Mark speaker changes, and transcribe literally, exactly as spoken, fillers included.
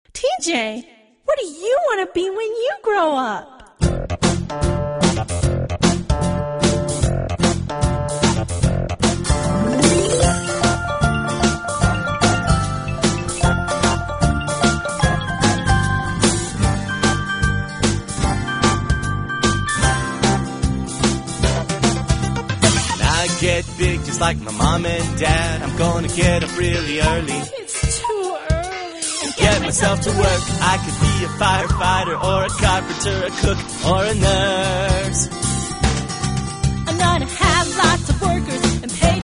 Speaker 1: T J, what do you want to be when you grow up?
Speaker 2: Get big just like my mom and dad. I'm gonna get up really early.
Speaker 1: It's too early.
Speaker 2: And get myself to work. I could be a firefighter or a carpenter, a cook or a nurse.
Speaker 1: I'm gonna have lots of workers